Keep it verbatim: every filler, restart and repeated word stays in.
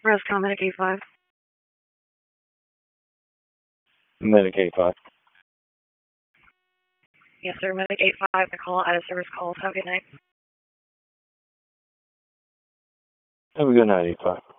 Roscoe, Medic eight five. Medic eight five. Yes, sir, Medic eight five. The call out of service calls. Have a good night. Have a good night, eight five.